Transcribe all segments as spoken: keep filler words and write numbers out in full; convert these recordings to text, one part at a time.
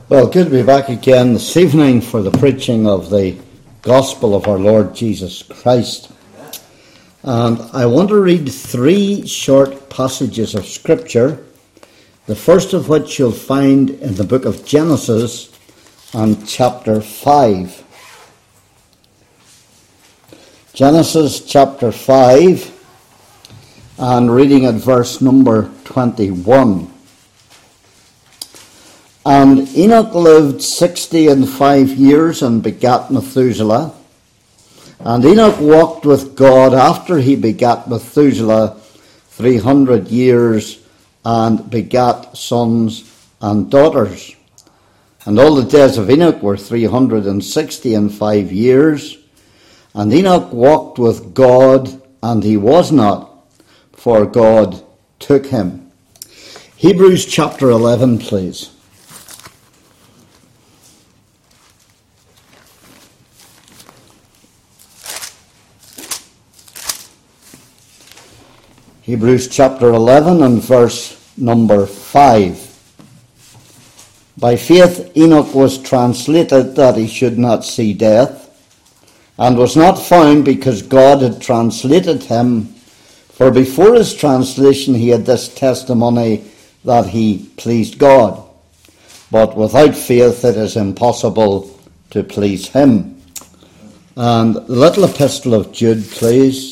Well, good to be back again this evening for the preaching of the Gospel of our Lord Jesus Christ. And I want to read three short passages of Scripture, the first of which you'll find in the book of Genesis and chapter five. Genesis chapter five, and reading at verse number twenty-one. And Enoch lived sixty and five years and begat Methuselah. And Enoch walked with God after he begat Methuselah three hundred years and begat sons and daughters. And all the days of Enoch were three hundred and sixty and five years. And Enoch walked with God, and he was not, for God took him. Hebrews chapter eleven, please. Hebrews chapter eleven and verse number five. By faith Enoch was translated that he should not see death, and was not found because God had translated him. For before his translation he had this testimony that he pleased God. But without faith it is impossible to please him. And the little epistle of Jude, please.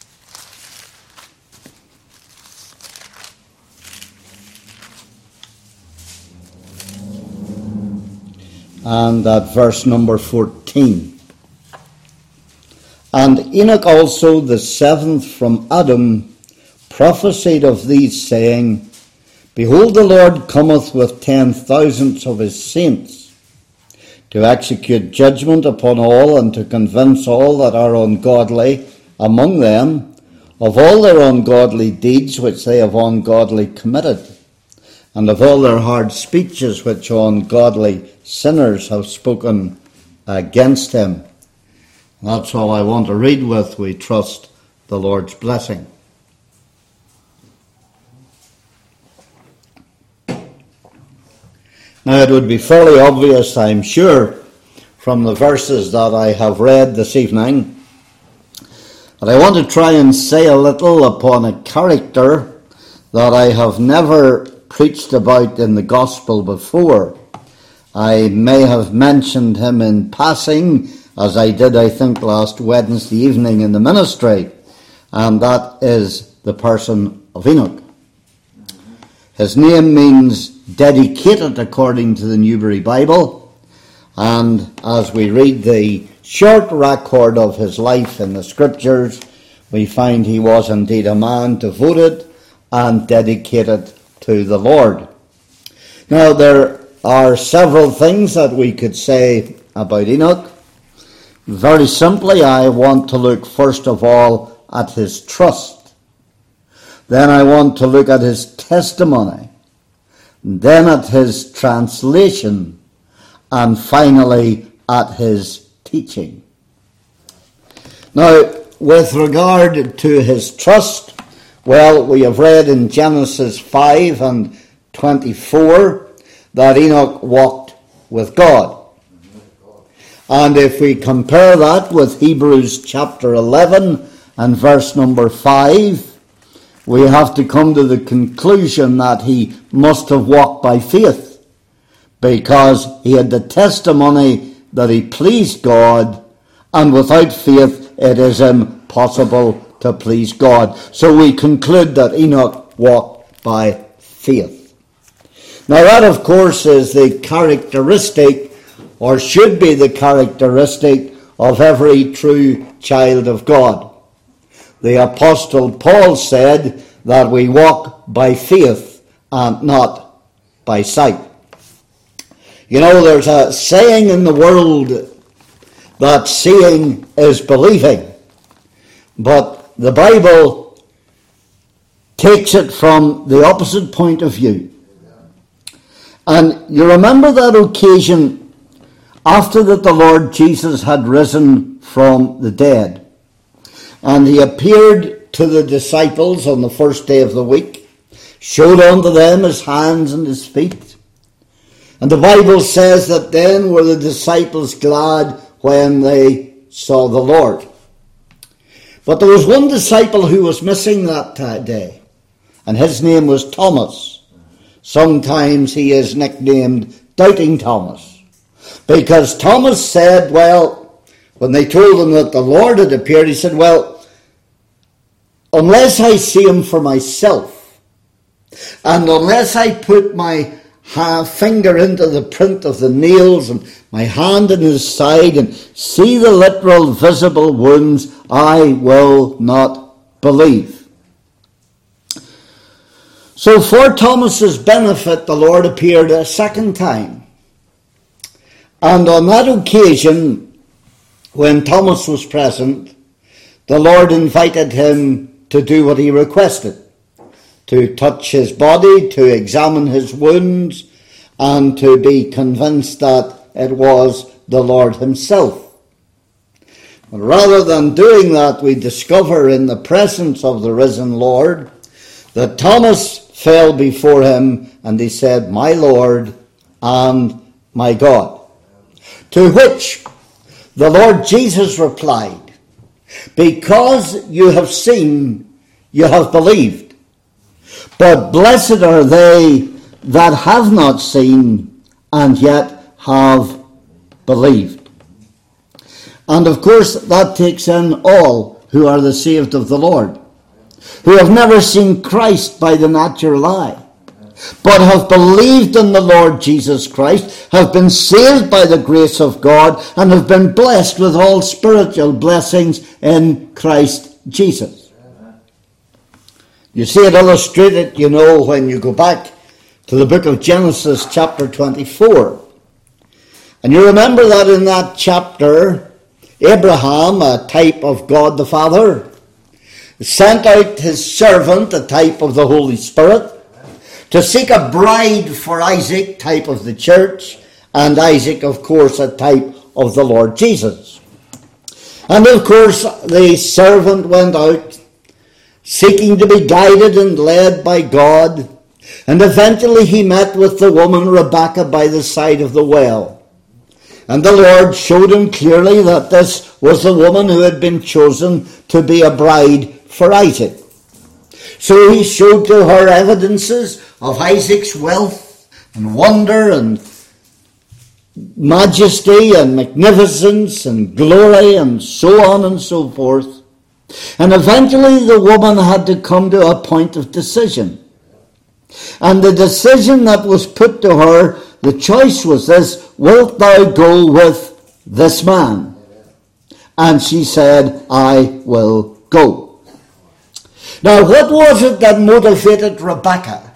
And at verse number fourteen. And Enoch also, the seventh from Adam, prophesied of these, saying, Behold, the Lord cometh with ten thousands of his saints, to execute judgment upon all, and to convince all that are ungodly among them of all their ungodly deeds which they have ungodly committed, and of all their hard speeches which ungodly sinners have spoken against him. That's all I want to read with. We trust the Lord's blessing. Now, it would be fairly obvious, I'm sure, from the verses that I have read this evening, that I want to try and say a little upon a character that I have never preached about in the gospel before. I may have mentioned him in passing, as I did, I think, last Wednesday evening in the ministry, and that is the person of Enoch. His name means dedicated according to the Newbury Bible, and as we read the short record of his life in the Scriptures, we find he was indeed a man devoted and dedicated to the Lord. Now, there are several things that we could say about Enoch. Very simply, I want to look first of all at his trust. Then I want to look at his testimony. Then at his translation. And finally at his teaching. Now, with regard to his trust, well, we have read in Genesis five and twenty-four that Enoch walked with God. And if we compare that with Hebrews chapter eleven and verse number five, we have to come to the conclusion that he must have walked by faith, because he had the testimony that he pleased God, and without faith it is impossible to please God. So we conclude that Enoch walked by faith. Now that, of course, is the characteristic, or should be the characteristic, of every true child of God. The Apostle Paul said that we walk by faith and not by sight. You know, there's a saying in the world that seeing is believing, but the Bible takes it from the opposite point of view. And you remember that occasion after that the Lord Jesus had risen from the dead, and he appeared to the disciples on the first day of the week, showed unto them his hands and his feet, And the Bible says that then were the disciples glad when they saw the Lord. But there was one disciple who was missing that day, and his name was Thomas. Sometimes he is nicknamed Doubting Thomas, because Thomas said, well, when they told him that the Lord had appeared, he said, well, unless I see him for myself, and unless I put my finger into the print of the nails and my hand in his side and see the literal visible wounds, I will not believe. So for Thomas's benefit, the Lord appeared a second time. And on that occasion, when Thomas was present, the Lord invited him to do what he requested, to touch his body, to examine his wounds, and to be convinced that it was the Lord himself. But rather than doing that, we discover in the presence of the risen Lord that Thomas fell before him and he said, my Lord and my God. To which the Lord Jesus replied, because you have seen, you have believed. But blessed are they that have not seen and yet have believed. And of course that takes in all who are the saved of the Lord, who have never seen Christ by the natural eye, but have believed in the Lord Jesus Christ, have been saved by the grace of God, and have been blessed with all spiritual blessings in Christ Jesus. You see it illustrated, you know, when you go back to the book of Genesis chapter twenty-four. And you remember that in that chapter, Abraham, a type of God the Father, sent out his servant, a type of the Holy Spirit, to seek a bride for Isaac, type of the church, and Isaac, of course, a type of the Lord Jesus. And of course, the servant went out, seeking to be guided and led by God, and eventually he met with the woman Rebekah by the side of the well. And the Lord showed him clearly that this was the woman who had been chosen to be a bride for Isaac. So he showed to her evidences of Isaac's wealth and wonder and majesty and magnificence and glory and so on and so forth. And eventually the woman had to come to a point of decision. And the decision that was put to her, the choice was this: wilt thou go with this man? And she said, I will go. Now, what was it that motivated Rebekah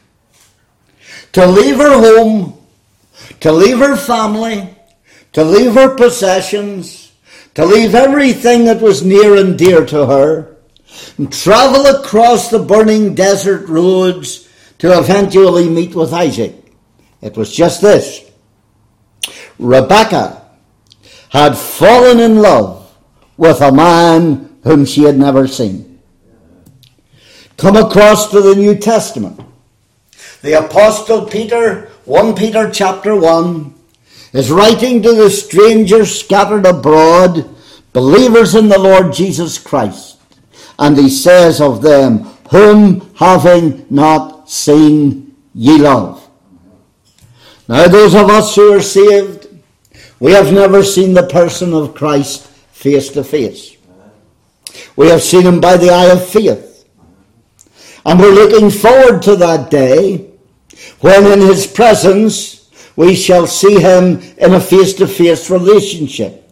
to leave her home, to leave her family, to leave her possessions, to leave everything that was near and dear to her, and travel across the burning desert roads to eventually meet with Isaac? It was just this: Rebekah had fallen in love with a man whom she had never seen. Come across to the New Testament. The Apostle Peter, First Peter chapter one, is writing to the strangers scattered abroad, believers in the Lord Jesus Christ. And he says of them, whom having not seen ye love. Now those of us who are saved, we have never seen the person of Christ face to face. We have seen him by the eye of faith. And we're looking forward to that day when in his presence we shall see him in a face-to-face relationship.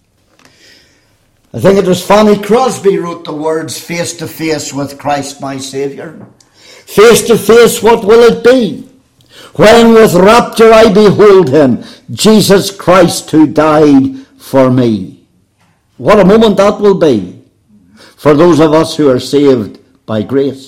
I think it was Fanny Crosby wrote the words, face-to-face with Christ my Saviour. Face-to-face, what will it be? When with rapture I behold him, Jesus Christ who died for me. What a moment that will be for those of us who are saved by grace.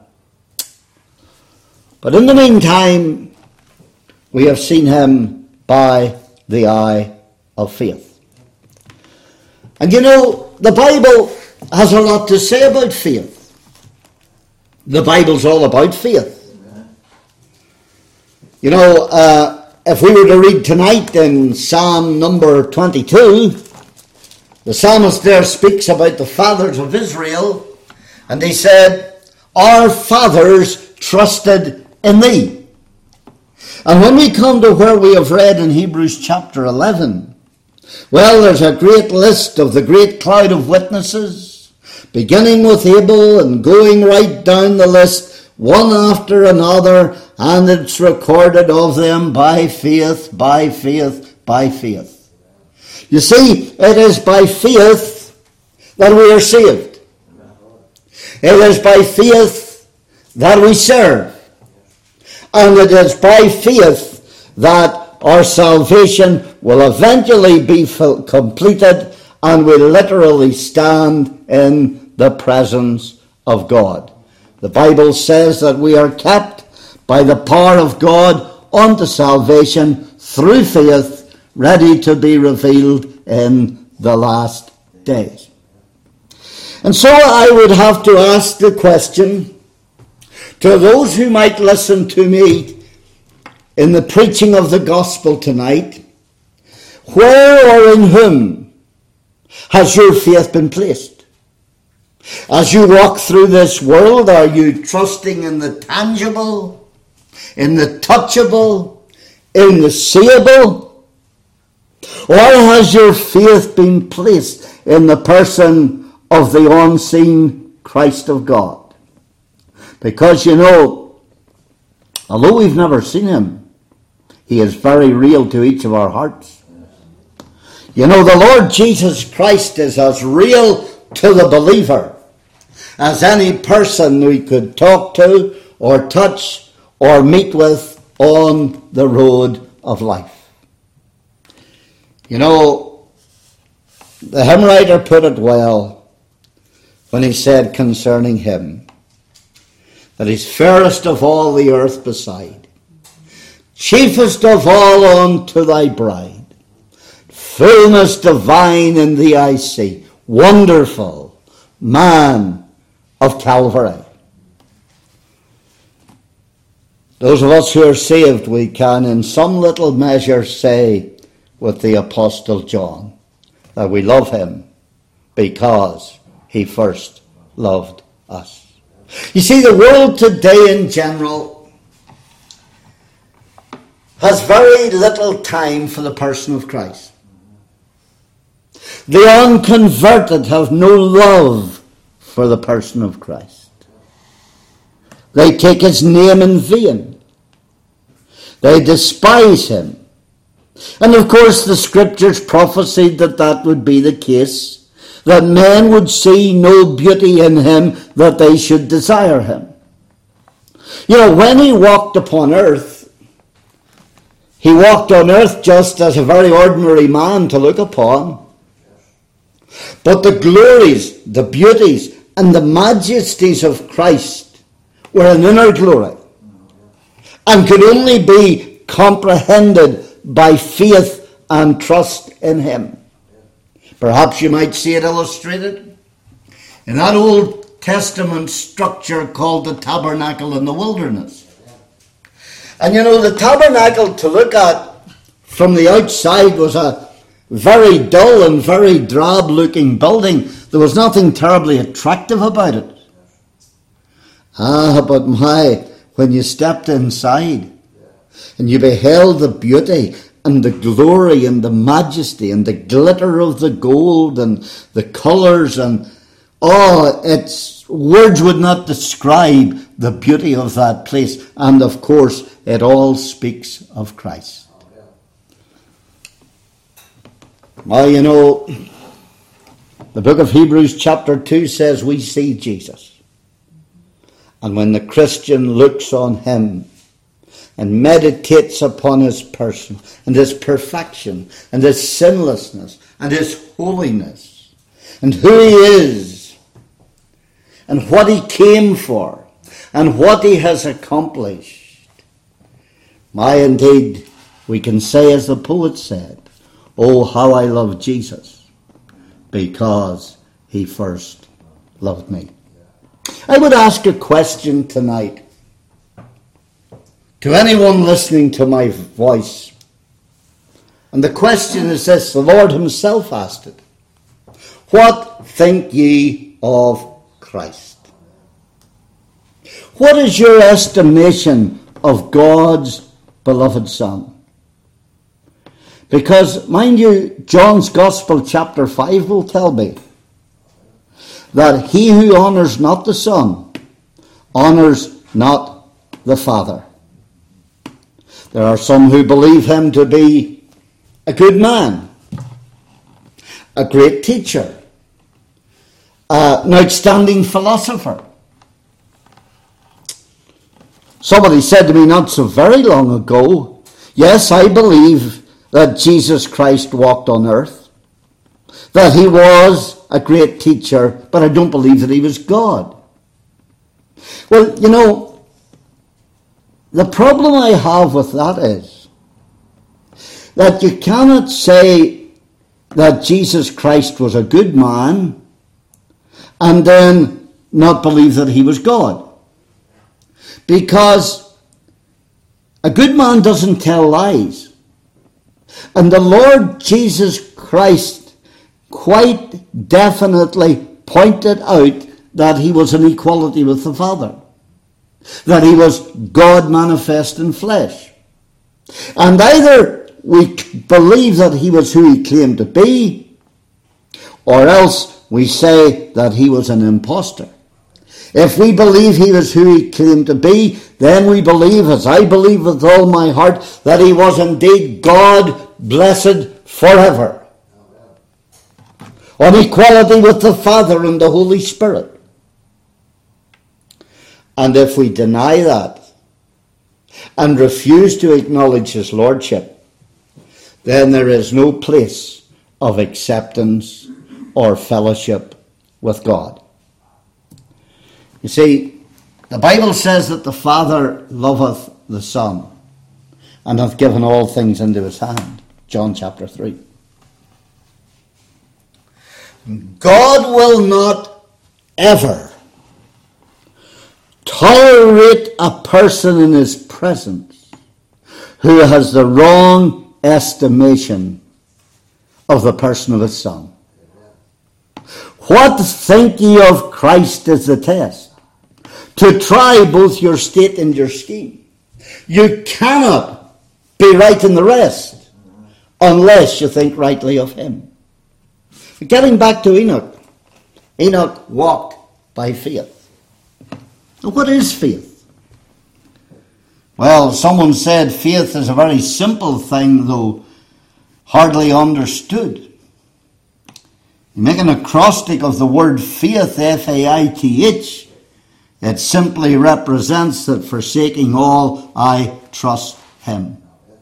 But in the meantime, we have seen him by the eye of faith. And you know, the Bible has a lot to say about faith. The Bible's all about faith. You know, uh, if we were to read tonight in Psalm number twenty-two, the psalmist there speaks about the fathers of Israel, and he said, our fathers trusted in thee. And when we come to where we have read in Hebrews chapter eleven, well, there's a great list of the great cloud of witnesses, beginning with Abel and going right down the list, one after another, and it's recorded of them by faith, by faith, by faith. You see, it is by faith that we are saved. It is by faith that we serve. And it is by faith that our salvation will eventually be completed and we literally stand in the presence of God. The Bible says that we are kept by the power of God unto salvation through faith, ready to be revealed in the last days. And so I would have to ask the question to those who might listen to me in the preaching of the gospel tonight, where or in whom has your faith been placed? As you walk through this world, are you trusting in the tangible, in the touchable, in the seeable? Or has your faith been placed in the person of the unseen Christ of God? Because, you know, although we've never seen him, he is very real to each of our hearts. You know, the Lord Jesus Christ is as real to the believer as any person we could talk to or touch or meet with on the road of life. You know, the hymn writer put it well when he said concerning him that he's fairest of all the earth beside, chiefest of all unto thy bride, fullness divine in thee I see, wonderful man of Calvary. Those of us who are saved, we can in some little measure say with the Apostle John that we love him because he first loved us. You see, the world today in general has very little time for the person of Christ. The unconverted have no love for the person of Christ. They take his name in vain. They despise him. And of course the scriptures prophesied that that would be the case, that men would see no beauty in him, that they should desire him. You know, when he walked upon earth, he walked on earth just as a very ordinary man to look upon. But the glories, the beauties, and the majesties of Christ were an inner glory and could only be comprehended by faith and trust in him. Perhaps you might see it illustrated in that Old Testament structure called the tabernacle in the wilderness. And you know, the tabernacle to look at from the outside was a very dull and very drab looking building. There was nothing terribly attractive about it. Ah, but my, when you stepped inside and you beheld the beauty and the glory and the majesty and the glitter of the gold and the colours and oh, it's words would not describe the beauty of that place. And of course, it all speaks of Christ. Well, you know, the book of Hebrews chapter two says we see Jesus. And when the Christian looks on him and meditates upon his person and his perfection and his sinlessness and his holiness and who he is and what he came for and what he has accomplished, my, indeed, we can say as the poet said, oh, how I love Jesus because he first loved me. I would ask a question tonight to anyone listening to my voice And the question is this, the Lord himself asked it. What think ye of Christ? What is your estimation of God's beloved Son? Because, mind you, John's Gospel chapter five will tell me that he who honours not the Son honours not the Father. There are some who believe him to be a good man, a great teacher, uh, an outstanding philosopher. Somebody said to me not so very long ago, yes, I believe that Jesus Christ walked on earth, that he was a great teacher, but I don't believe that he was God. Well, you know, the problem I have with that is that you cannot say that Jesus Christ was a good man and then not believe that he was God. Because a good man doesn't tell lies. And the Lord Jesus Christ quite definitely pointed out that he was in equality with the Father. That he was God manifest in flesh. And either we believe that he was who he claimed to be, or else we say that he was an impostor. If we believe he was who he claimed to be, then we believe, as I believe with all my heart, that he was indeed God, blessed forever. On equality with the Father and the Holy Spirit. And if we deny that and refuse to acknowledge his lordship, then there is no place of acceptance or fellowship with God. You see, the Bible says that the Father loveth the Son and hath given all things into his hand. John chapter three. God will not ever tolerate a person in his presence who has the wrong estimation of the person of his Son. What think ye of Christ is the test, to try both your state and your scheme. You cannot be right in the rest unless you think rightly of him. Getting back to Enoch. Enoch walked by faith. Now, what is faith? Well, someone said faith is a very simple thing, though hardly understood. You make an acrostic of the word faith, F A I T H. It simply represents that forsaking all, I trust him.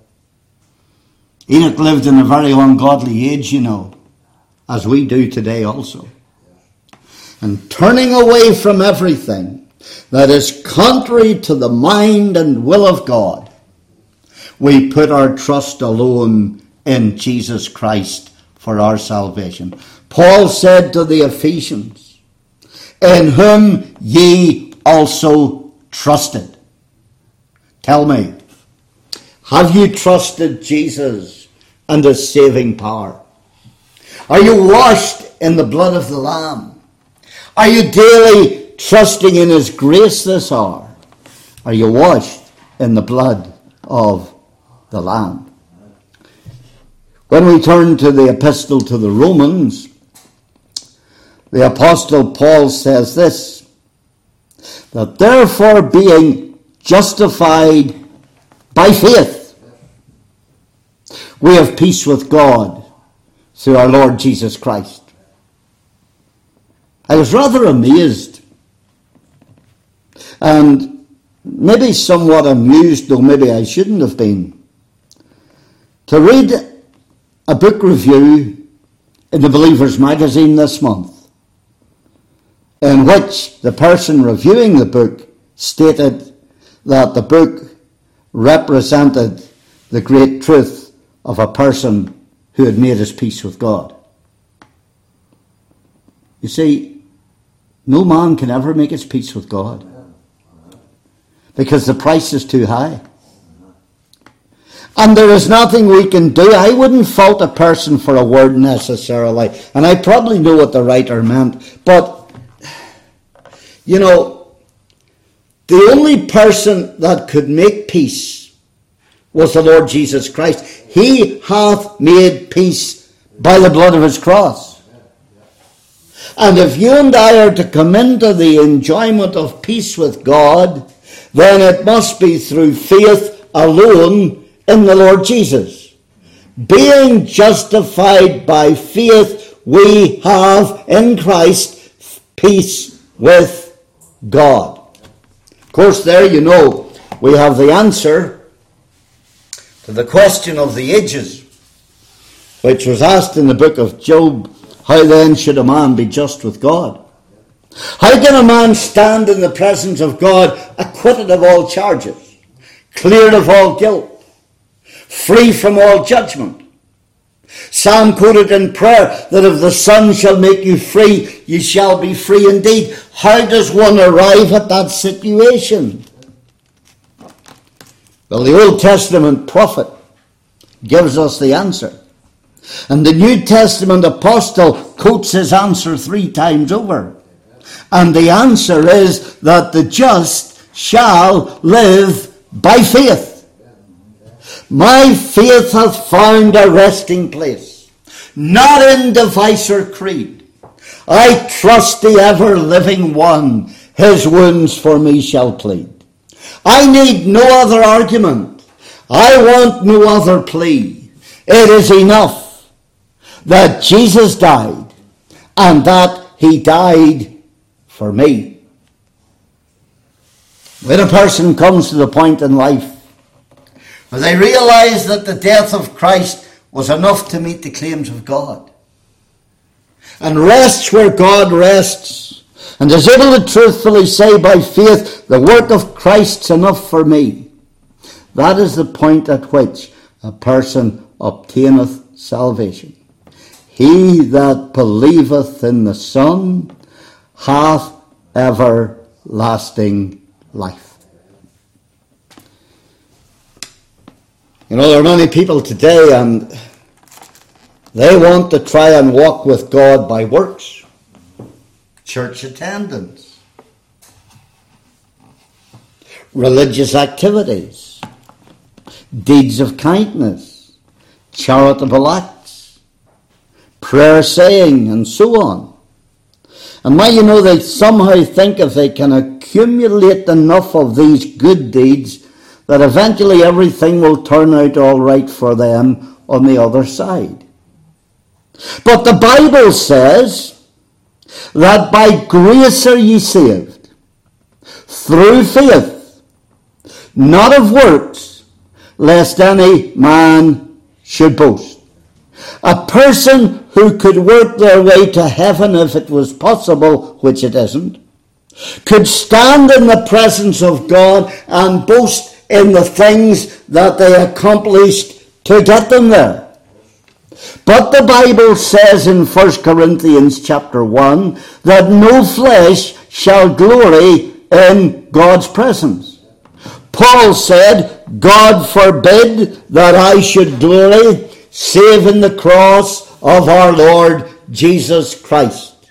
Enoch lived in a very ungodly age, you know, as we do today also. And turning away from everything that is contrary to the mind and will of God, we put our trust alone in Jesus Christ for our salvation. Paul said to the Ephesians, in whom ye also trusted. Tell me, have you trusted Jesus and his saving power? Are you washed in the blood of the Lamb? Are you daily trusting in his grace this hour? Are you washed in the blood of the Lamb? When we turn to the epistle to the Romans, the Apostle Paul says this, that therefore being justified by faith, we have peace with God through our Lord Jesus Christ. I was rather amazed and maybe somewhat amused, though maybe I shouldn't have been, to read a book review in the Believer's Magazine this month, in which the person reviewing the book stated that the book represented the great truth of a person who had made his peace with God. You see, no man can ever make his peace with God because the price is too high. And there is nothing we can do. I wouldn't fault a person for a word necessarily. And I probably know what the writer meant. But, you know, the only person that could make peace was the Lord Jesus Christ. He hath made peace by the blood of his cross. And if you and I are to come into the enjoyment of peace with God, then it must be through faith alone in the Lord Jesus. Being justified by faith, we have in Christ peace with God. Of course, there you know we have the answer to the question of the ages, which was asked in the book of Job. How then should a man be just with God? How can a man stand in the presence of God acquitted of all charges, cleared of all guilt, free from all judgment? Psalm quoted in prayer that if the Son shall make you free, you shall be free indeed. How does one arrive at that situation? Well, the Old Testament prophet gives us the answer. And the New Testament apostle quotes his answer three times over. And the answer is that the just shall live by faith. My faith hath found a resting place, not in device or creed. I trust the ever-living one, his wounds for me shall plead. I need no other argument. I want no other plea. It is enough that Jesus died, and that he died for me. When a person comes to the point in life where they realize that the death of Christ was enough to meet the claims of God, and rests where God rests, and is able to truthfully say by faith, the work of Christ's enough for me, that is the point at which a person obtaineth salvation. He that believeth in the Son hath everlasting life. You know, there are many people today, and they want to try and walk with God by works, church attendance, religious activities, deeds of kindness, charitable acts, prayer saying, and so on. And why, you know, they somehow think if they can accumulate enough of these good deeds, that eventually everything will turn out all right for them on the other side. But the Bible says that by grace are ye saved, through faith, not of works, lest any man should boast. A person who could work their way to heaven if it was possible, which it isn't, could stand in the presence of God and boast in the things that they accomplished to get them there. But the Bible says in First Corinthians chapter one that no flesh shall glory in God's presence. Paul said, God forbid that I should glory save in the cross of our Lord Jesus Christ.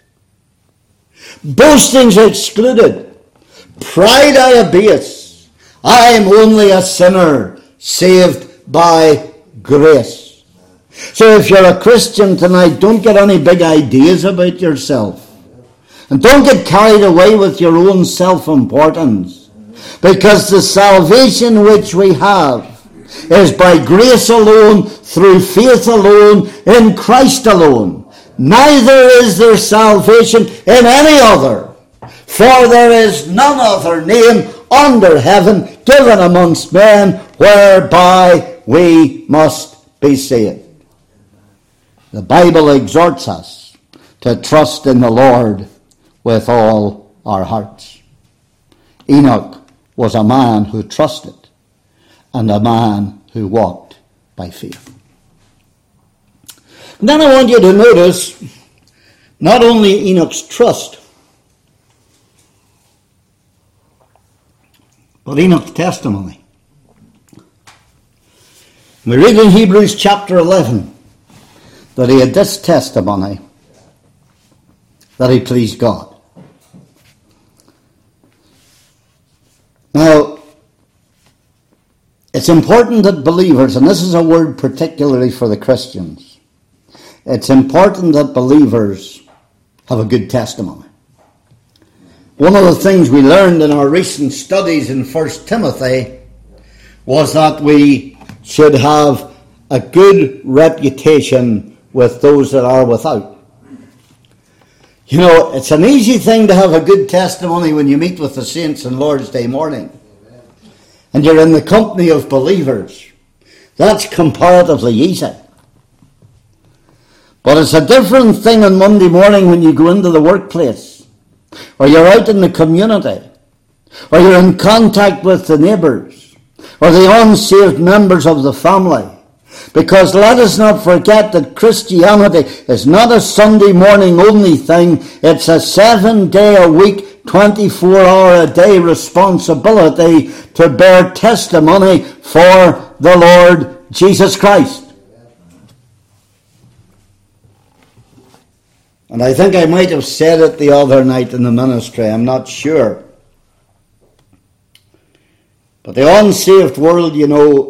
Boasting's excluded. Pride I abase. I am only a sinner saved by grace. So if you're a Christian tonight, don't get any big ideas about yourself. And don't get carried away with your own self-importance. Because the salvation which we have is by grace alone, through faith alone, in Christ alone. Neither is there salvation in any other, for there is none other name under heaven given amongst men whereby we must be saved. The Bible exhorts us to trust in the Lord with all our hearts. Enoch was a man who trusted, and a man who walked by faith. And then I want you to notice not only Enoch's trust, but Enoch's testimony. We read in Hebrews chapter eleven that he had this testimony, that he pleased God. Now, it's important that believers, and this is a word particularly for the Christians, it's important that believers have a good testimony. One of the things we learned in our recent studies in First Timothy was that we should have a good reputation with those that are without. You know, it's an easy thing to have a good testimony when you meet with the saints on Lord's Day morning and you're in the company of believers. That's comparatively easy. But it's a different thing on Monday morning when you go into the workplace, or you're out in the community, or you're in contact with the neighbours, or the unsaved members of the family. Because let us not forget that Christianity is not a Sunday morning only thing. It's a seven day a week, twenty-four hour a day responsibility to bear testimony for the Lord Jesus Christ. And I think I might have said it the other night in the ministry, I'm not sure. But the unsaved world, you know,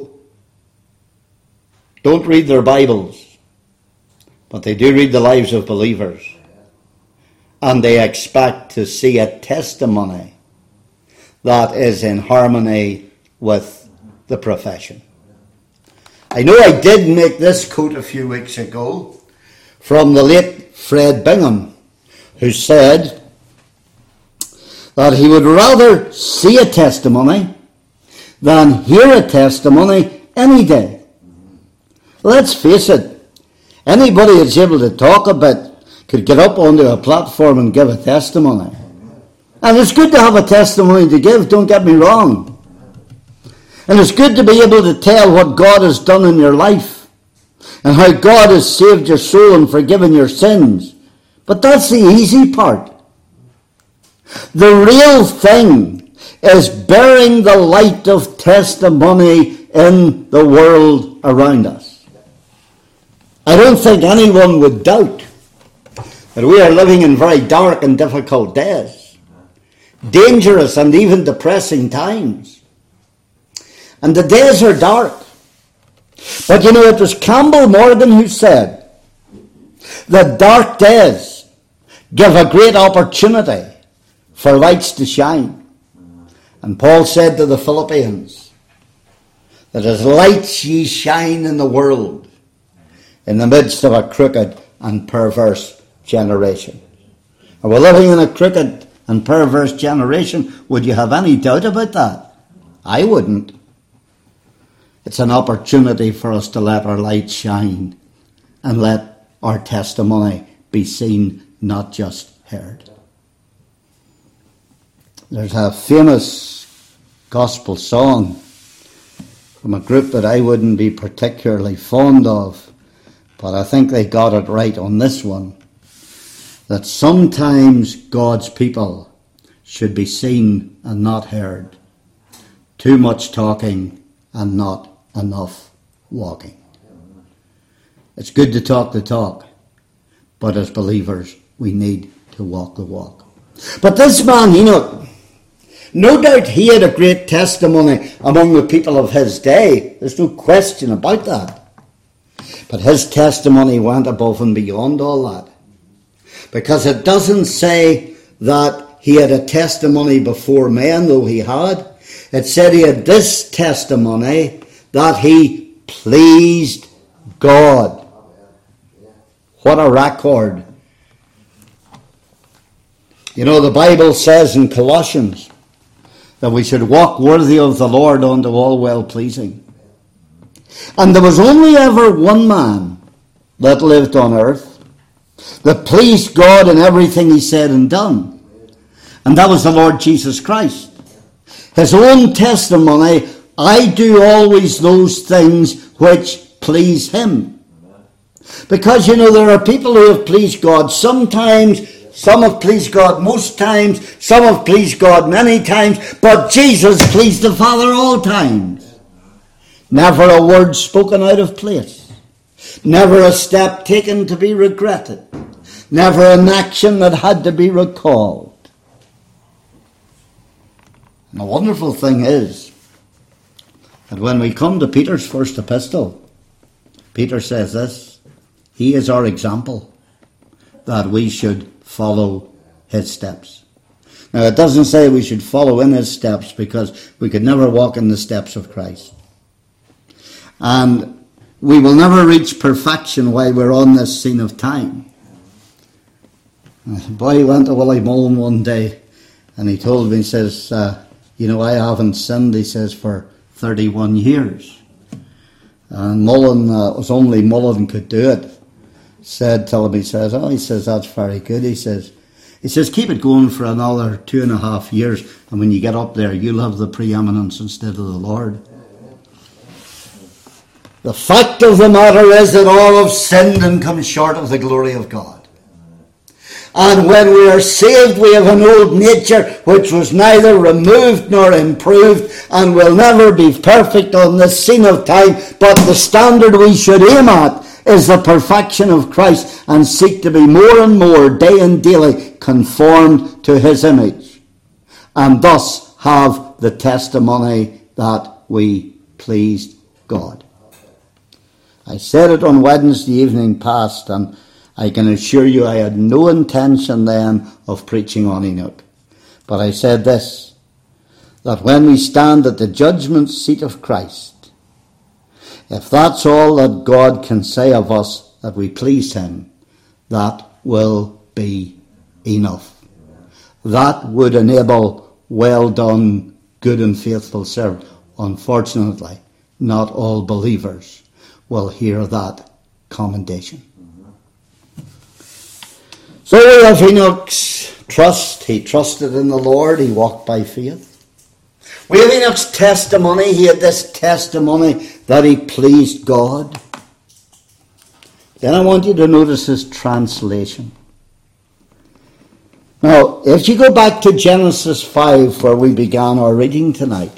don't read their Bibles, but they do read the lives of believers. And they expect to see a testimony that is in harmony with the profession. I know I did make this quote a few weeks ago from the late Fred Bingham, who said that he would rather see a testimony than hear a testimony any day. Let's face it, anybody that's able to talk a bit could get up onto a platform and give a testimony. And it's good to have a testimony to give, don't get me wrong. And it's good to be able to tell what God has done in your life and how God has saved your soul and forgiven your sins. But that's the easy part. The real thing is bearing the light of testimony in the world around us. I don't think anyone would doubt that we are living in very dark and difficult days, dangerous and even depressing times. And the days are dark. But you know, it was Campbell Morgan who said that dark days give a great opportunity for lights to shine. And Paul said to the Philippians that as lights ye shine in the world, in the midst of a crooked and perverse generation. And we're living in a crooked and perverse generation. Would you have any doubt about that? I wouldn't. It's an opportunity for us to let our light shine and let our testimony be seen, not just heard. There's a famous gospel song from a group that I wouldn't be particularly fond of, but I think they got it right on this one, that sometimes God's people should be seen and not heard. Too much talking and not enough walking. It's good to talk the talk, but as believers, we need to walk the walk. But this man, Enoch, no doubt he had a great testimony among the people of his day. There's no question about that. But his testimony went above and beyond all that. Because it doesn't say that he had a testimony before men, though he had. It said he had this testimony, that he pleased God. What a record. You know, the Bible says in Colossians that we should walk worthy of the Lord unto all well-pleasing. And there was only ever one man that lived on earth that pleased God in everything he said and done. And that was the Lord Jesus Christ. His own testimony, I do always those things which please him. Because, you know, there are people who have pleased God sometimes, some have pleased God most times, some have pleased God many times, but Jesus pleased the Father all times. Never a word spoken out of place. Never a step taken to be regretted. Never an action that had to be recalled. And the wonderful thing is that when we come to Peter's first epistle, Peter says this: he is our example, that we should follow his steps. Now, it doesn't say we should follow in his steps, because we could never walk in the steps of Christ. And we will never reach perfection while we're on this scene of time. A boy went to Willie Mullen one day, and he told me, he says, uh, you know, I haven't sinned, he says, for thirty-one years. And Mullen, uh, it was only Mullen could do it, said to him, he says, oh, he says, that's very good. He says, he says, keep it going for another two and a half years, and when you get up there, you'll have the preeminence instead of the Lord. The fact of the matter is that all have sinned and come short of the glory of God. And when we are saved, we have an old nature which was neither removed nor improved, and will never be perfect on this scene of time. But the standard we should aim at is the perfection of Christ, and seek to be more and more, day and daily, conformed to his image, and thus have the testimony that we pleased God. I said it on Wednesday evening past, and I can assure you I had no intention then of preaching on Enoch. But I said this, that when we stand at the judgment seat of Christ, if that's all that God can say of us, that we please him, that will be enough. That would enable well done, good and faithful servant. Unfortunately, not all believers will hear that commendation. So we have Enoch's trust. He trusted in the Lord. He walked by faith. We have Enoch's testimony. He had this testimony that he pleased God. Then I want you to notice his translation. Now, if you go back to Genesis five, where we began our reading tonight,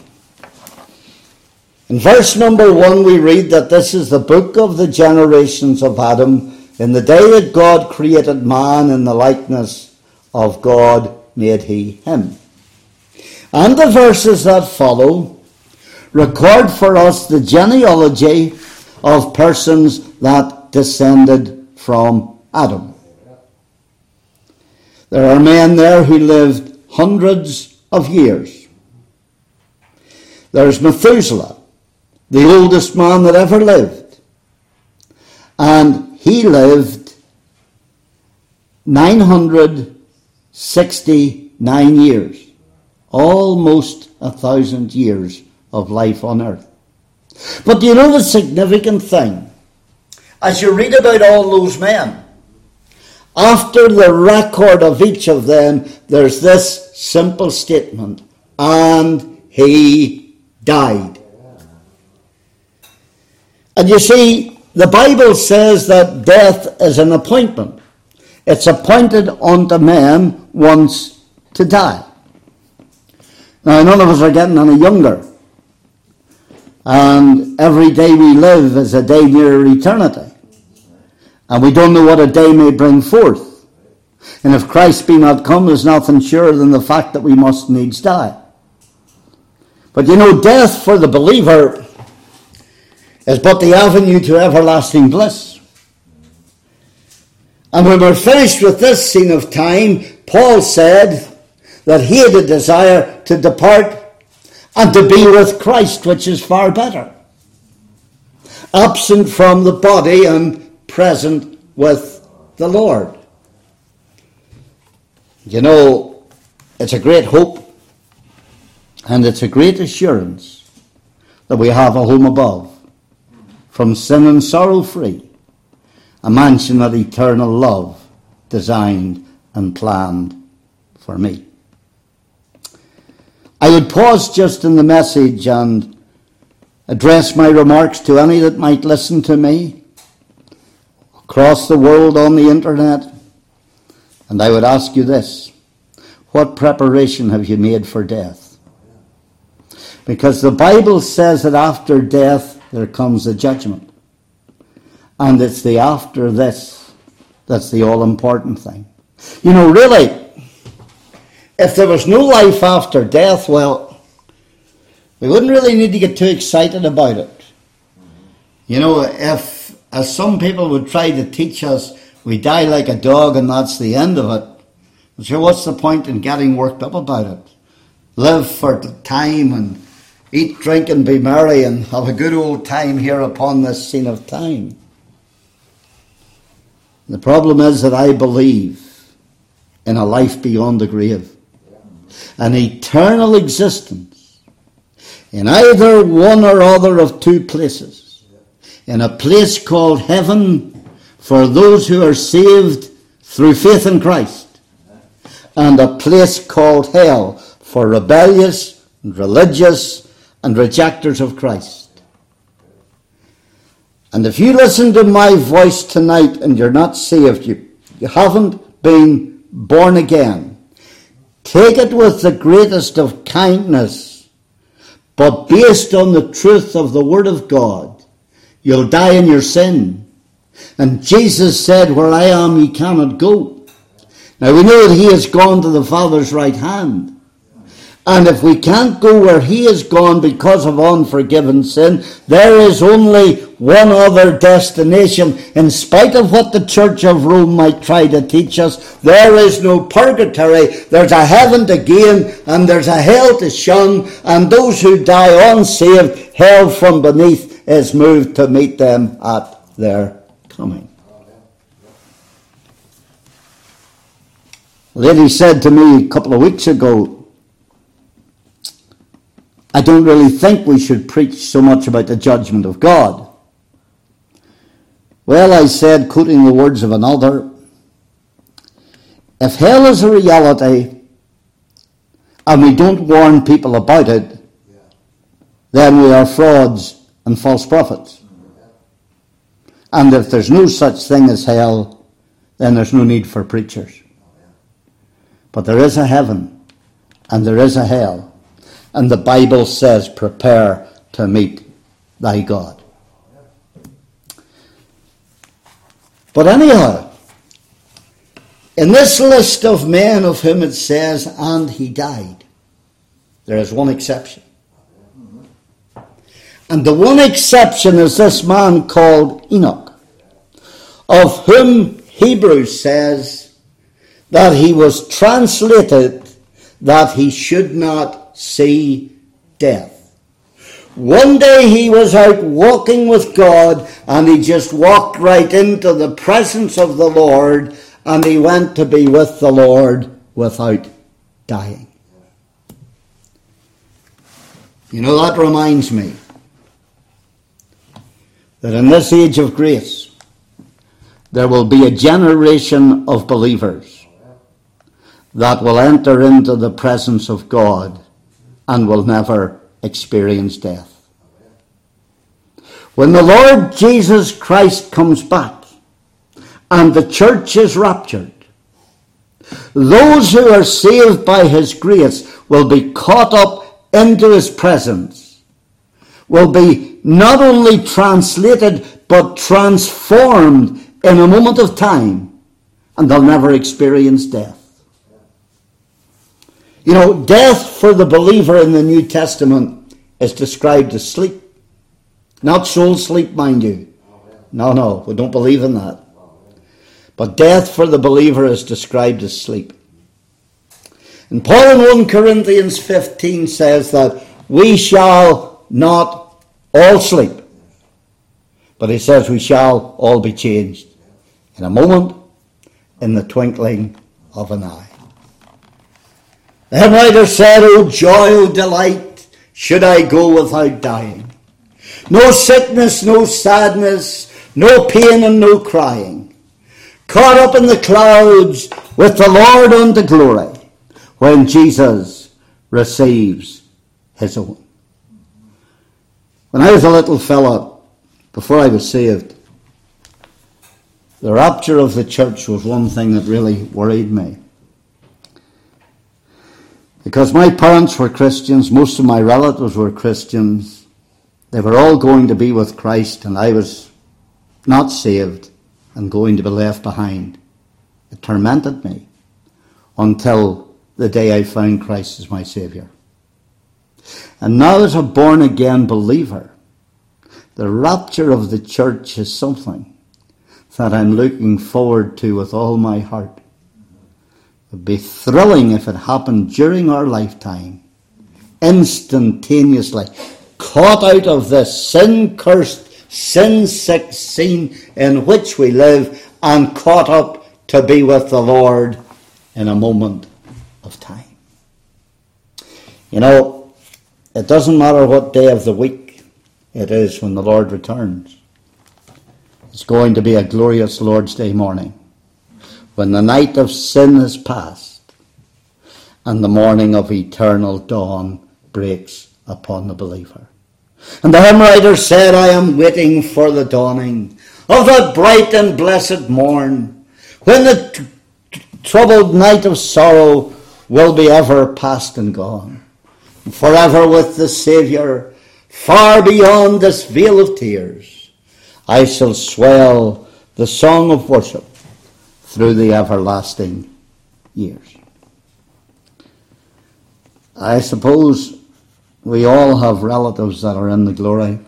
in verse number one we read that this is the book of the generations of Adam. In the day that God created man, in the likeness of God made he him. And the verses that follow record for us the genealogy of persons that descended from Adam. There are men there who lived hundreds of years. There's Methuselah, the oldest man that ever lived. And he lived nine hundred sixty-nine years, almost a thousand years of life on earth. But do you know the significant thing? As you read about all those men, after the record of each of them, there's this simple statement: and he died. And you see, the Bible says that death is an appointment. It's appointed unto men once to die. Now, none of us are getting any younger. And every day we live is a day nearer eternity. And we don't know what a day may bring forth. And if Christ be not come, there's nothing surer than the fact that we must needs die. But you know, death for the believer is but the avenue to everlasting bliss. And when we're finished with this scene of time, Paul said that he had a desire to depart and to be with Christ, which is far better. Absent from the body and present with the Lord. You know, it's a great hope and it's a great assurance that we have a home above, from sin and sorrow free, a mansion of eternal love designed and planned for me. I would pause just in the message and address my remarks to any that might listen to me across the world on the internet, and I would ask you this: what preparation have you made for death? Because the Bible says that after death there comes the judgment. And it's the after this that's the all-important thing. You know, really, if there was no life after death, well, we wouldn't really need to get too excited about it. You know, if, as some people would try to teach us, we die like a dog and that's the end of it, so what's the point in getting worked up about it? Live for the time and eat, drink and be merry and have a good old time here upon this scene of time. The problem is that I believe in a life beyond the grave, an eternal existence in either one or other of two places, in a place called heaven for those who are saved through faith in Christ, and a place called hell for rebellious and religious and rejectors of Christ. And if you listen to my voice tonight and you're not saved, you, you haven't been born again, take it with the greatest of kindness, but based on the truth of the Word of God. You'll die in your sin. And Jesus said, where I am, ye cannot go. Now we know that he has gone to the Father's right hand. And if we can't go where he has gone because of unforgiven sin, there is only one other destination. In spite of what the Church of Rome might try to teach us, there is no purgatory. There's a heaven to gain and there's a hell to shun. And those who die unsaved, hell from beneath is moved to meet them at their coming. A lady said to me a couple of weeks ago, I don't really think we should preach so much about the judgment of God. Well, I said, quoting the words of another, if hell is a reality and we don't warn people about it, then we are frauds and false prophets. And if there's no such thing as hell, then there's no need for preachers. But there is a heaven and there is a hell. And the Bible says, prepare to meet thy God. But anyhow, in this list of men of whom it says, and he died, there is one exception. And the one exception is this man called Enoch, of whom Hebrews says that he was translated that he should not see death. One day he was out walking with God and he just walked right into the presence of the Lord and he went to be with the Lord without dying. You know, that reminds me that in this age of grace there will be a generation of believers that will enter into the presence of God and will never experience death. When the Lord Jesus Christ comes back and the church is raptured, those who are saved by his grace will be caught up into his presence, will be not only translated but transformed in a moment of time, and they'll never experience death. You know, death for the believer in the New Testament is described as sleep. Not soul sleep, mind you. No, no, we don't believe in that. But death for the believer is described as sleep. And Paul in First Corinthians fifteen says that we shall not all sleep. But he says we shall all be changed in a moment, in the twinkling of an eye. The hymn writer said, O joy, O delight, should I go without dying. No sickness, no sadness, no pain and no crying. Caught up in the clouds with the Lord unto glory, when Jesus receives his own. When I was a little fella, before I was saved, the rapture of the church was one thing that really worried me. Because my parents were Christians, most of my relatives were Christians, They were all going to be with Christ, and I was not saved and going to be left behind. It tormented me until the day I found Christ as my Saviour. And now as a born-again believer, the rapture of the church is something that I'm looking forward to with all my heart. It would be thrilling if it happened during our lifetime, instantaneously, caught out of this sin-cursed, sin-sick scene in which we live and caught up to be with the Lord in a moment of time. You know, it doesn't matter what day of the week it is when the Lord returns. It's going to be a glorious Lord's Day morning, when the night of sin is past and the morning of eternal dawn breaks upon the believer. And the hymn writer said, I am waiting for the dawning of that bright and blessed morn, when the t- t- troubled night of sorrow will be ever past and gone, forever with the Saviour, far beyond this veil of tears. I shall swell the song of worship through the everlasting years. I suppose we all have relatives that are in the glory.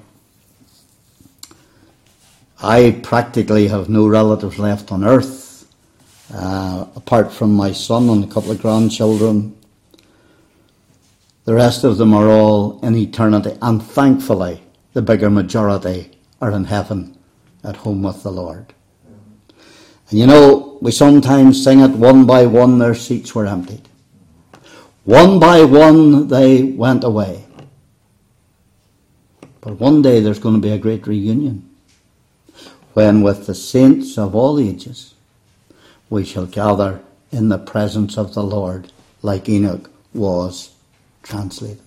I practically have no relatives left on earth, uh, apart from my son and a couple of grandchildren. The rest of them are all in eternity, and thankfully the bigger majority are in heaven at home with the Lord. And you know, we sometimes sing it, one by one their seats were emptied. One by one they went away. But one day there's going to be a great reunion, when with the saints of all ages we shall gather in the presence of the Lord, like Enoch was translated.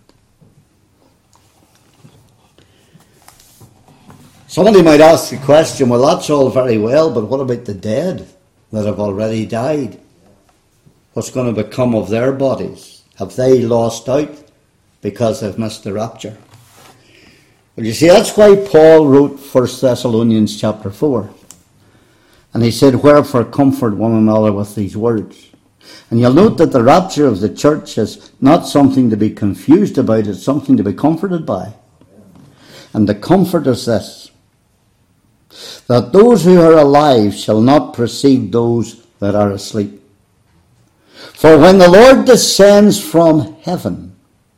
Somebody might ask the question, well, that's all very well, but what about the dead that have already died? What's going to become of their bodies? Have they lost out because they've missed the rapture? Well, you see, that's why Paul wrote First Thessalonians chapter four. And he said, wherefore comfort one another with these words. And you'll note that the rapture of the church is not something to be confused about, it's something to be comforted by. And the comfort is this, that those who are alive shall not precede those that are asleep. For when the Lord descends from heaven,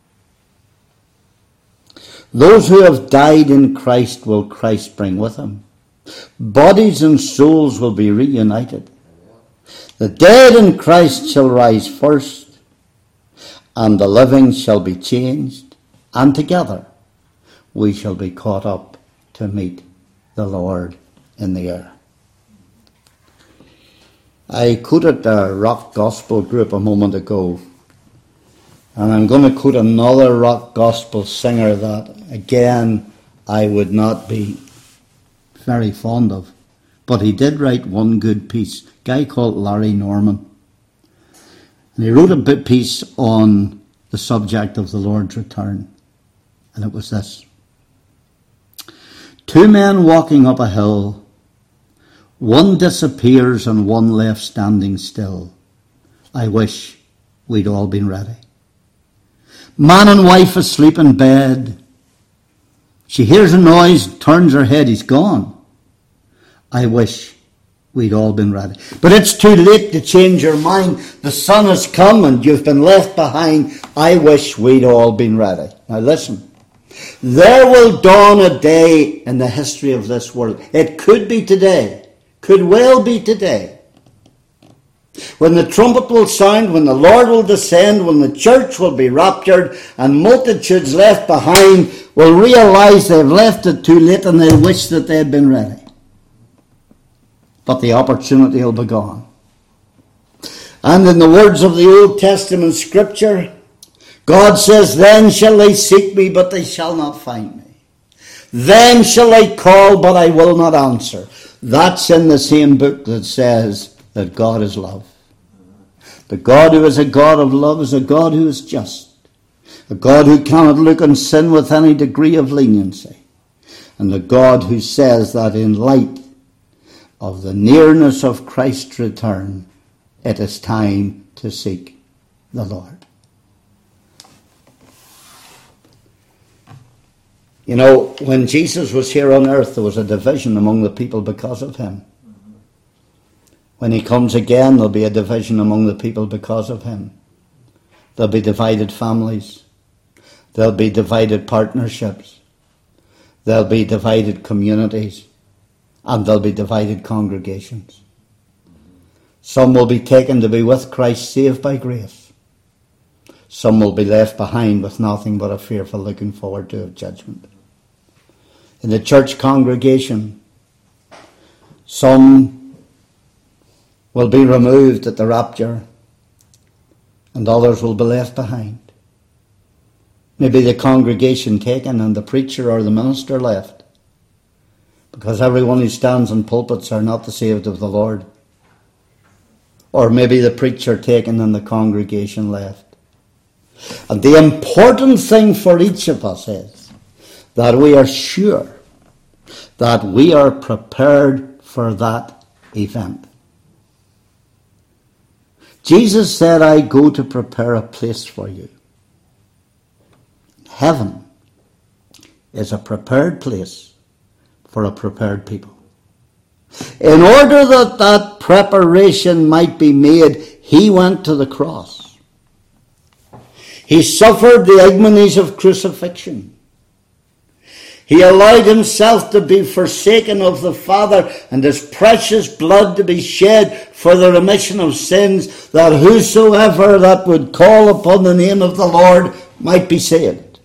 those who have died in Christ will Christ bring with him. Bodies and souls will be reunited. The dead in Christ shall rise first, and the living shall be changed, and together we shall be caught up to meet the Lord in the air. I quoted a rock gospel group a moment ago, and I'm going to quote another rock gospel singer that, again, I would not be very fond of. But he did write one good piece, a guy called Larry Norman. And he wrote a bit piece on the subject of the Lord's return. And it was this. Two men walking up a hill, one disappears and one left standing still. I wish we'd all been ready. Man and wife asleep in bed. She hears a noise, turns her head, he's gone. I wish we'd all been ready. But it's too late to change your mind. The sun has come and you've been left behind. I wish we'd all been ready. Now listen. There will dawn a day in the history of this world. It could be today. Could well be today. When the trumpet will sound, when the Lord will descend, when the church will be raptured, and multitudes left behind will realize they've left it too late and they wish that they had been ready. But the opportunity will be gone. And in the words of the Old Testament scripture, God says, then shall they seek me, but they shall not find me. Then shall they call, but I will not answer. That's in the same book that says that God is love. The God who is a God of love is a God who is just. A God who cannot look on sin with any degree of leniency. And the God who says that in light of the nearness of Christ's return, it is time to seek the Lord. You know, when Jesus was here on earth, there was a division among the people because of him. When he comes again, there'll be a division among the people because of him. There'll be divided families. There'll be divided partnerships. There'll be divided communities. And there'll be divided congregations. Some will be taken to be with Christ, saved by grace. Some will be left behind with nothing but a fearful looking forward to of judgment. In the church congregation, some will be removed at the rapture, and others will be left behind. Maybe the congregation taken and the preacher or the minister left, because everyone who stands in pulpits are not the saved of the Lord. Or maybe the preacher taken and the congregation left. And the important thing for each of us is that we are sure that we are prepared for that event. Jesus said, I go to prepare a place for you. Heaven is a prepared place for a prepared people. In order that that preparation might be made, he went to the cross. He suffered the ignominies of crucifixion. He allowed himself to be forsaken of the Father and his precious blood to be shed for the remission of sins, that whosoever that would call upon the name of the Lord might be saved.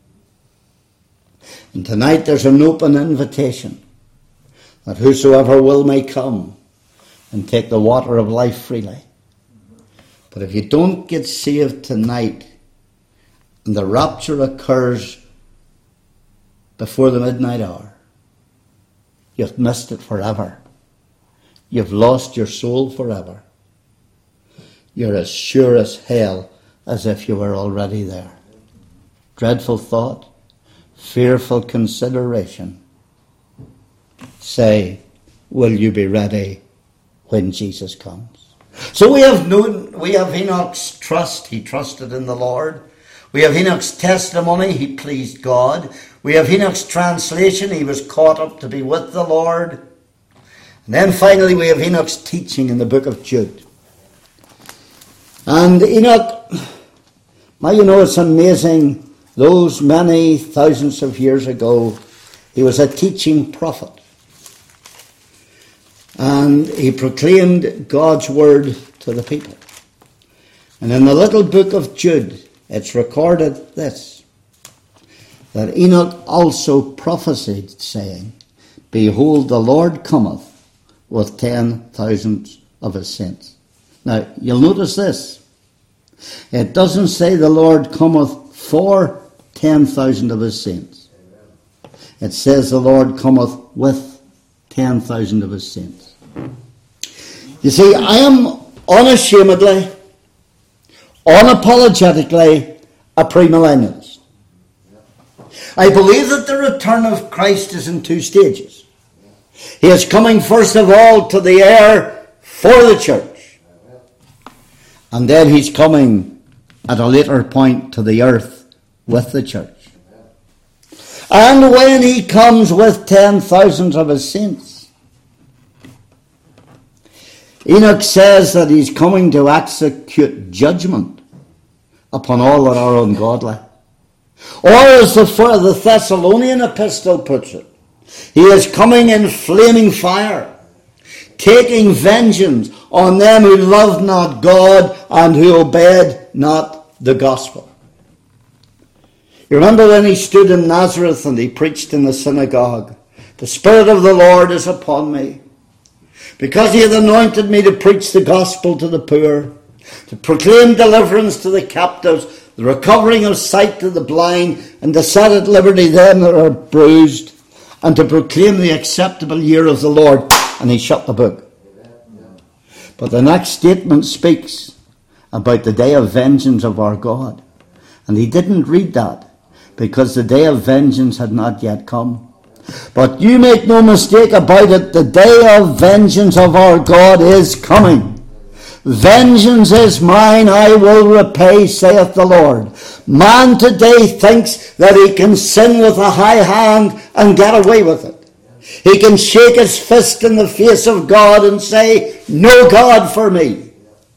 And tonight there's an open invitation that whosoever will may come and take the water of life freely. But if you don't get saved tonight and the rapture occurs before the midnight hour, you've missed it forever. You've lost your soul forever. You're as sure as hell as if you were already there. Dreadful thought, fearful consideration. Say, will you be ready when Jesus comes? So we have known, we have Enoch's trust. He trusted in the Lord. We have Enoch's testimony. He pleased God. We have Enoch's translation. He was caught up to be with the Lord. And then finally we have Enoch's teaching in the book of Jude. And Enoch, well, you know, it's amazing. Those many thousands of years ago, he was a teaching prophet. And he proclaimed God's word to the people. And in the little book of Jude, it's recorded this, that Enoch also prophesied, saying, behold, the Lord cometh with ten thousands of his saints. Now, you'll notice this. It doesn't say the Lord cometh for ten thousand of his saints. It says the Lord cometh with ten thousand of his saints. You see, I am unashamedly, unapologetically a premillennialist. I believe that the return of Christ is in two stages. He is coming first of all to the air for the church. And then he's coming at a later point to the earth with the church. And when he comes with ten thousands of his saints, Enoch says that he's coming to execute judgment upon all that are ungodly. Or as the, the Thessalonian epistle puts it, he is coming in flaming fire, taking vengeance on them who loved not God and who obeyed not the gospel. You remember when he stood in Nazareth and he preached in the synagogue, the Spirit of the Lord is upon me, because he hath anointed me to preach the gospel to the poor, to proclaim deliverance to the captives, the recovering of sight to the blind, and to set at liberty them that are bruised, and to proclaim the acceptable year of the Lord. And he shut the book. But the next statement speaks about the day of vengeance of our God. And he didn't read that because the day of vengeance had not yet come. But you make no mistake about it, the day of vengeance of our God is coming. Vengeance is mine, I will repay, saith the Lord. Man today thinks that he can sin with a high hand and get away with it. He can shake his fist in the face of God and say, no God for me.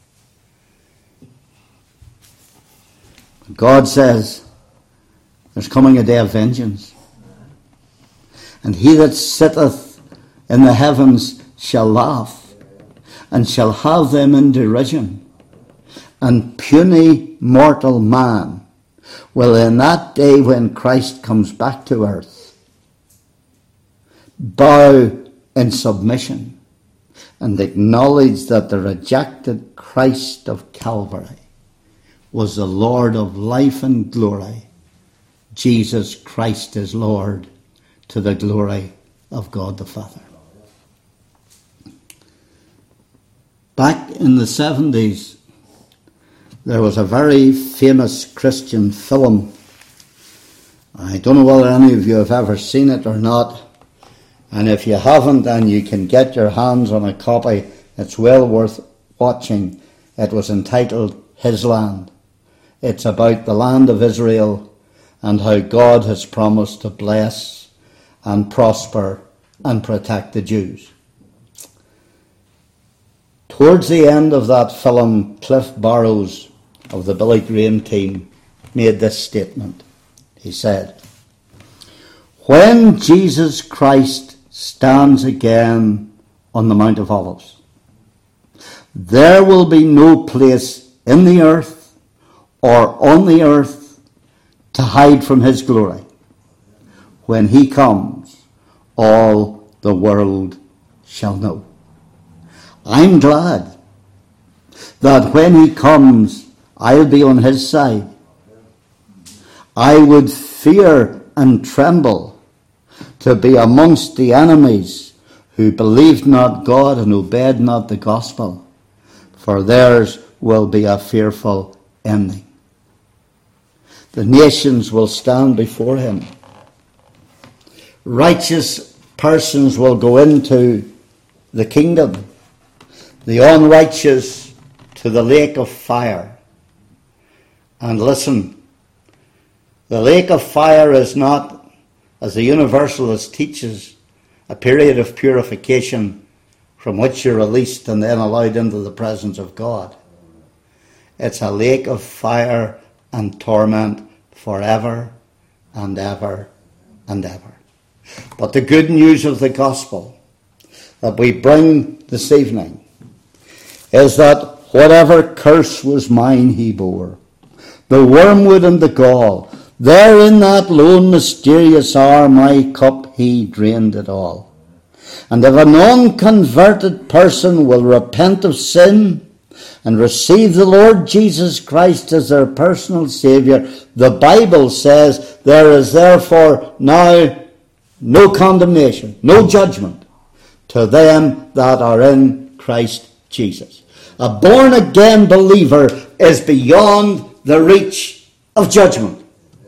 God says, there's coming a day of vengeance. And he that sitteth in the heavens shall laugh, and shall have them in derision. And puny mortal man will in that day when Christ comes back to earth bow in submission and acknowledge that the rejected Christ of Calvary was the Lord of life and glory. Jesus Christ is Lord, to the glory of God the Father. Back in the seventies, there was a very famous Christian film. I don't know whether any of you have ever seen it or not. And if you haven't and you can get your hands on a copy, it's well worth watching. It was entitled His Land. It's about the land of Israel and how God has promised to bless and prosper and protect the Jews. Towards the end of that film, Cliff Barrows of the Billy Graham team made this statement. He said, when Jesus Christ stands again on the Mount of Olives, there will be no place in the earth or on the earth to hide from his glory. When he comes, all the world shall know. I'm glad that when he comes, I'll be on his side. I would fear and tremble to be amongst the enemies who believed not God and obeyed not the gospel, for theirs will be a fearful ending. The nations will stand before him. Righteous persons will go into the kingdom, the unrighteous to the lake of fire. And listen, the lake of fire is not, as the Universalist teaches, a period of purification from which you're released and then allowed into the presence of God. It's a lake of fire and torment forever and ever and ever. But the good news of the gospel that we bring this evening is that whatever curse was mine he bore, the wormwood and the gall, there in that lone mysterious hour my cup he drained it all. And if an unconverted person will repent of sin and receive the Lord Jesus Christ as their personal Saviour, the Bible says there is therefore now no condemnation, no judgment to them that are in Christ Jesus. A born-again believer is beyond the reach of judgment.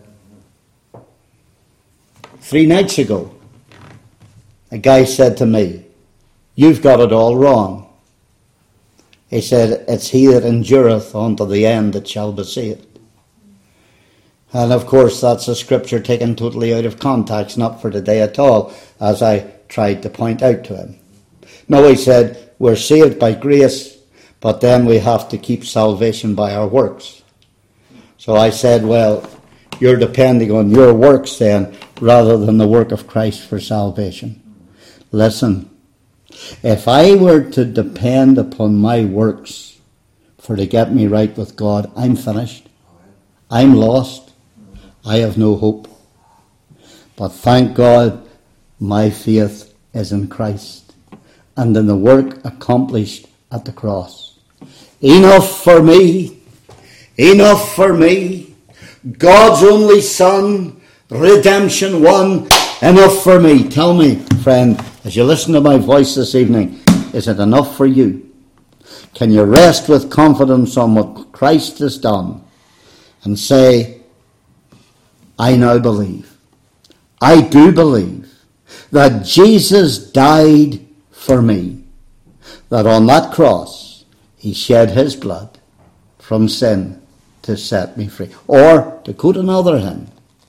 Three nights ago, a guy said to me, you've got it all wrong. He said, it's he that endureth unto the end that shall be saved. And of course, that's a scripture taken totally out of context, not for today at all, as I tried to point out to him. No, he said, we're saved by grace, but then we have to keep salvation by our works. So I said, well, you're depending on your works then, rather than the work of Christ for salvation. Listen, if I were to depend upon my works for to get me right with God, I'm finished. I'm lost. I have no hope. But thank God, my faith is in Christ and in the work accomplished at the cross. Enough for me. Enough for me. God's only Son, redemption won. Enough for me. Tell me, friend, as you listen to my voice this evening, is it enough for you? Can you rest with confidence on what Christ has done and say, I now believe. I do believe that Jesus died for me, that on that cross he shed his blood from sin to set me free. Or, to quote another hymn,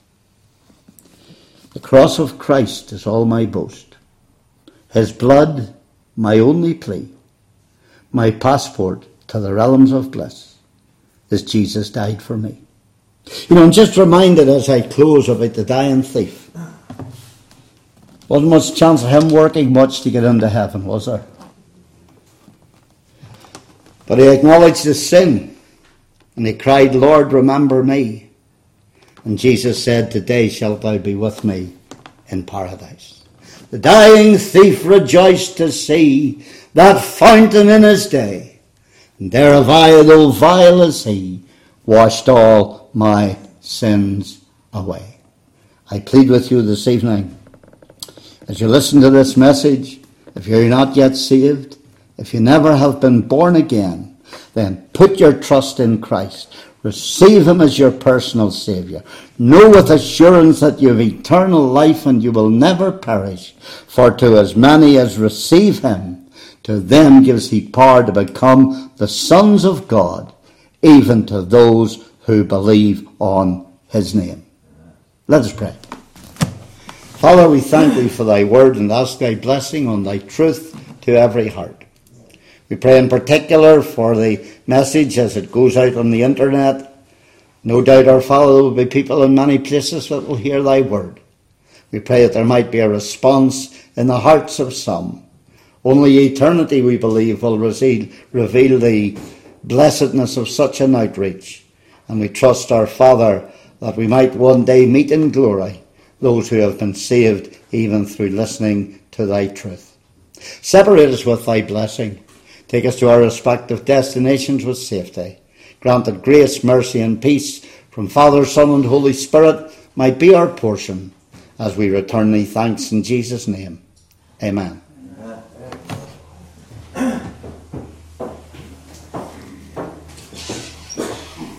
the cross of Christ is all my boast, his blood my only plea, my passport to the realms of bliss, as Jesus died for me. You know, I'm just reminded as I close about the dying thief. Wasn't much chance of him working much to get into heaven, was there? But he acknowledged his sin, and he cried, Lord, remember me. And Jesus said, today shalt thou be with me in paradise. The dying thief rejoiced to see that fountain in his day, and there have I, though vile as he, washed all my sins away. I plead with you this evening, as you listen to this message, if you're not yet saved, if you never have been born again, then put your trust in Christ. Receive him as your personal Saviour. Know with assurance that you have eternal life and you will never perish. For to as many as receive him, to them gives he power to become the sons of God, even to those who believe on his name. Let us pray. Father, we thank thee for thy word and ask thy blessing on thy truth to every heart. We pray in particular for the message as it goes out on the internet. No doubt, our Father, there will be people in many places that will hear thy word. We pray that there might be a response in the hearts of some. Only eternity, we believe, will reveal, reveal the blessedness of such an outreach. And we trust, our Father, that we might one day meet in glory those who have been saved even through listening to thy truth. Separate us with thy blessing. Take us to our respective destinations with safety. Grant that grace, mercy and peace from Father, Son and Holy Spirit might be our portion as we return thee thanks in Jesus' name. Amen.